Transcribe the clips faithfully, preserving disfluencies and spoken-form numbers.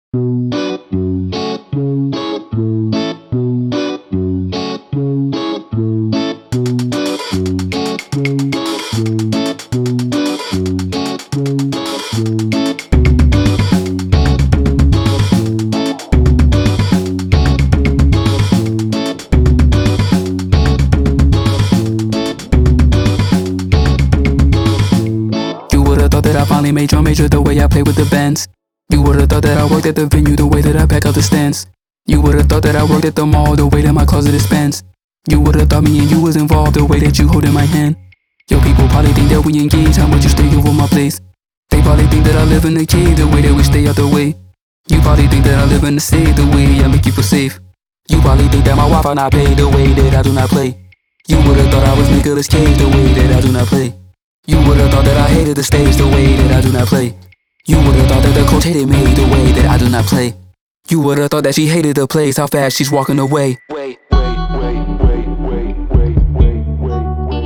I finally made drum major the way I play with the bands. You would've thought that I worked at the venue the way that I pack out the stands. You would've thought that I worked at the mall the way that my closet expands. You would've thought me and you was involved the way that you holding my hand. Yo, people probably think that we engaged, how much you stay over my place. They probably think that I live in the cave the way that we stay out the way. You probably think that I live in the safe the way I make you feel safe. You probably think that my Wi-Fi not paid the way that I do not play. You would've thought I was Nicolas Cage the way that I do not play. You would've thought that I hated the stage the way that I do not play. You would've thought that the coach hated me the way that I do not play. You would've thought that she hated the place, how fast she's walking away. Wait, wait, wait, wait, wait, wait, wait, wait,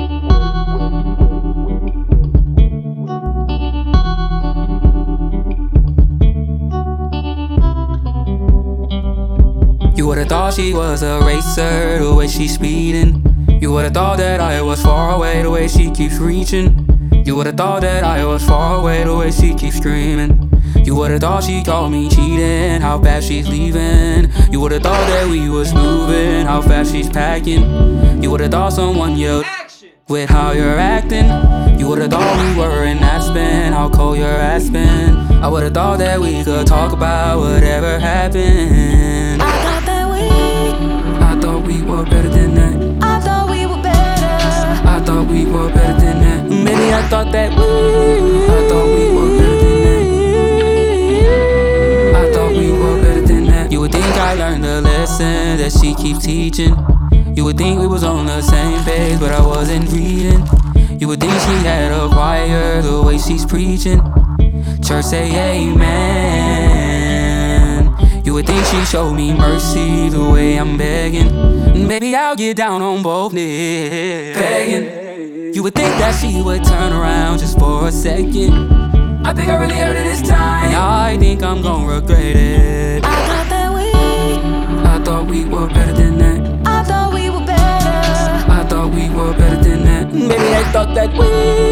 wait. You would've thought she was a racer the way she's speeding. You would've thought that I was far away the way she keeps reaching. You would've thought that I was far away the way she keeps screaming. You would've thought she called me cheating, how fast she's leaving. You would've thought that we was moving, how fast she's packing. You would've thought someone yelled with how you're acting. You would've thought we were in Aspen, how cold your ass been. I would've thought that we could talk about whatever happened. I thought that we I thought we were better than that. I thought we were better. I thought we were better than that. Maybe I thought that we I thought we were better than that. I thought we were better than that. You would think I learned the lesson that she keeps teaching. You would think we was on the same page, but I wasn't reading. You would think she had a choir the way she's preaching. Church say amen. You would think she showed me mercy the way I'm begging. Baby, I'll get down on both knees begging. You would think that she would turn around just for a second. I think I really heard it this time, and I think I'm gon' regret it. I thought that we I thought we were better than that. I thought we were better. I thought we were better than that. Maybe I thought that we